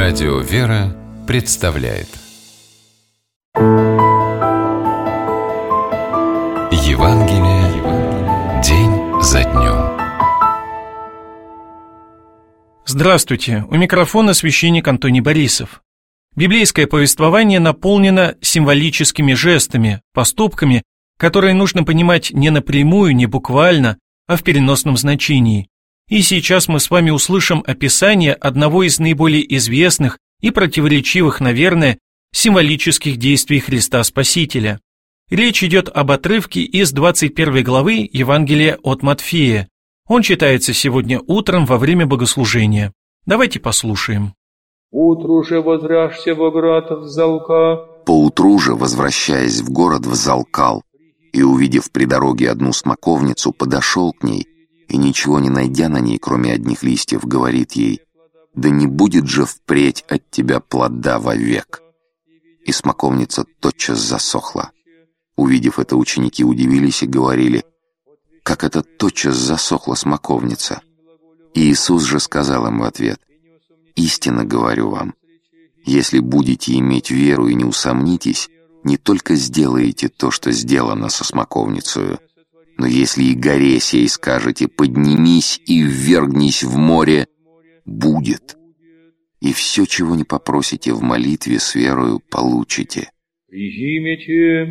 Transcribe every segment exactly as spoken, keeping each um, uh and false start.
Радио «Вера» представляет Евангелие день за днем. Здравствуйте, у микрофона священник Антоний Борисов. Библейское повествование наполнено символическими жестами, поступками, которые нужно понимать не напрямую, не буквально, а в переносном значении. И сейчас мы с вами услышим описание одного из наиболее известных и противоречивых, наверное, символических действий Христа Спасителя. Речь идет об отрывке из двадцать первой главы Евангелия от Матфея. Он читается сегодня утром во время богослужения. Давайте послушаем. «Утру же возвращся во град взалка». Поутру же, возвращаясь в город, взалкал, и, увидев при дороге одну смоковницу, подошел к ней, и, ничего не найдя на ней, кроме одних листьев, говорит ей: «Да не будет же впредь от тебя плода вовек». И смоковница тотчас засохла. Увидев это, ученики удивились и говорили: «Как это тотчас засохла смоковница?» И Иисус же сказал им в ответ: «Истинно говорю вам, если будете иметь веру и не усомнитесь, не только сделаете то, что сделано со смоковницею, но если и горе сей скажете: поднимись и ввергнись в море, будет. И все, чего не попросите в молитве, с верою получите». «Призимите».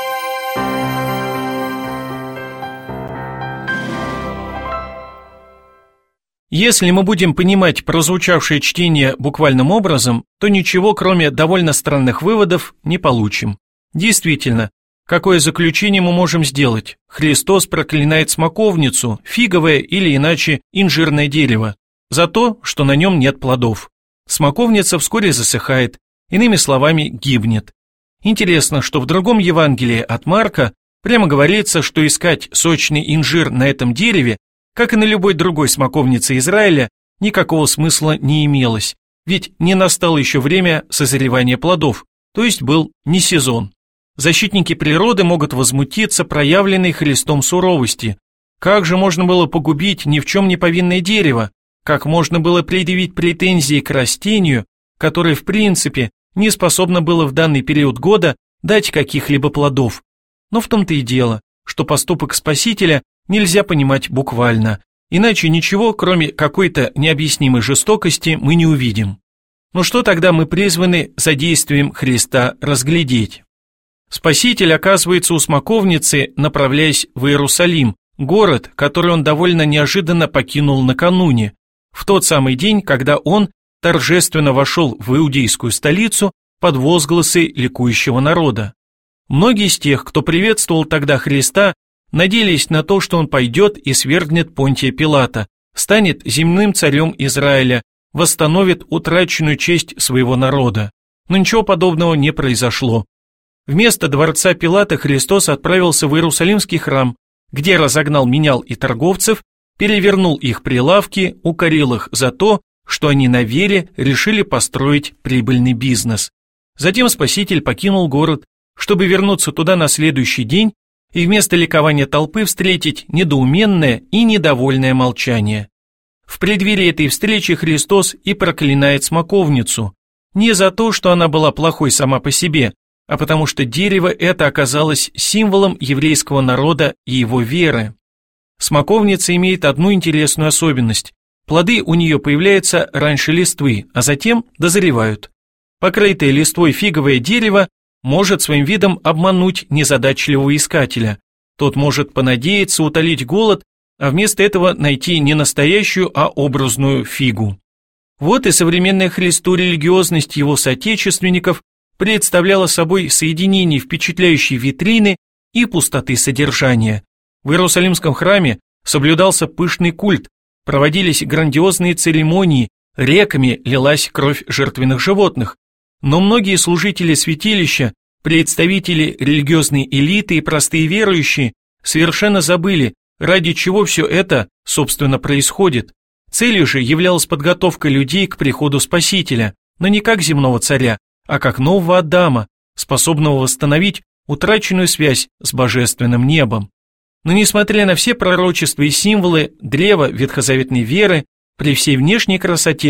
Если мы будем понимать прозвучавшее чтение буквальным образом, то ничего, кроме довольно странных выводов, не получим. Действительно, какое заключение мы можем сделать? Христос проклинает смоковницу, фиговое или иначе инжирное дерево, за то, что на нем нет плодов. Смоковница вскоре засыхает, иными словами, гибнет. Интересно, что в другом Евангелии от Марка прямо говорится, что искать сочный инжир на этом дереве, как и на любой другой смоковнице Израиля, никакого смысла не имелось, ведь не настало еще время созревания плодов, то есть был не сезон. Защитники природы могут возмутиться проявленной Христом суровости. Как же можно было погубить ни в чем не повинное дерево? Как можно было предъявить претензии к растению, которое в принципе не способно было в данный период года дать каких-либо плодов? Но в том-то и дело, что поступок Спасителя нельзя понимать буквально, иначе ничего, кроме какой-то необъяснимой жестокости, мы не увидим. Но что тогда мы призваны за действием Христа разглядеть? Спаситель оказывается у смоковницы, направляясь в Иерусалим, город, который он довольно неожиданно покинул накануне, в тот самый день, когда он торжественно вошел в иудейскую столицу под возгласы ликующего народа. Многие из тех, кто приветствовал тогда Христа, надеялись на то, что он пойдет и свергнет Понтия Пилата, станет земным царем Израиля, восстановит утраченную честь своего народа. Но ничего подобного не произошло. Вместо дворца Пилата Христос отправился в Иерусалимский храм, где разогнал менял и торговцев, перевернул их прилавки, укорил их за то, что они на вере решили построить прибыльный бизнес. Затем Спаситель покинул город, чтобы вернуться туда на следующий день и вместо ликования толпы встретить недоуменное и недовольное молчание. В преддверии этой встречи Христос и проклинает смоковницу, не за то, что она была плохой сама по себе, а потому что дерево это оказалось символом еврейского народа и его веры. Смоковница имеет одну интересную особенность. Плоды у нее появляются раньше листвы, а затем дозревают. Покрытое листвой фиговое дерево может своим видом обмануть незадачливого искателя. Тот может понадеяться утолить голод, а вместо этого найти не настоящую, а образную фигу. Вот и современная Христу религиозность его соотечественников представляла собой соединение впечатляющей витрины и пустоты содержания. В Иерусалимском храме соблюдался пышный культ, проводились грандиозные церемонии, реками лилась кровь жертвенных животных. Но многие служители святилища, представители религиозной элиты и простые верующие совершенно забыли, ради чего все это, собственно, происходит. Целью же являлась подготовка людей к приходу Спасителя, но не как земного царя, а как нового Адама, способного восстановить утраченную связь с божественным небом. Но несмотря на все пророчества и символы, древо ветхозаветной веры, при всей внешней красоте,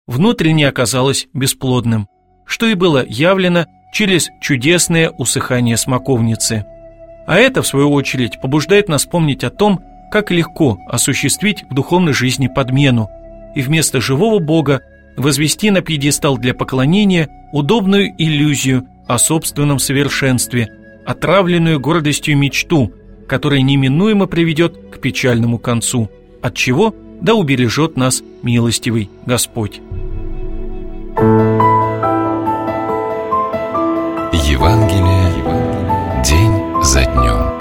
внутренне оказалось бесплодным, что и было явлено через чудесное усыхание смоковницы. А это, в свою очередь, побуждает нас помнить о том, как легко осуществить в духовной жизни подмену и вместо живого Бога возвести на пьедестал для поклонения удобную иллюзию о собственном совершенстве, отравленную гордостью мечту, которая неминуемо приведет к печальному концу, от чего да убережет нас милостивый Господь. Евангелие день за днем.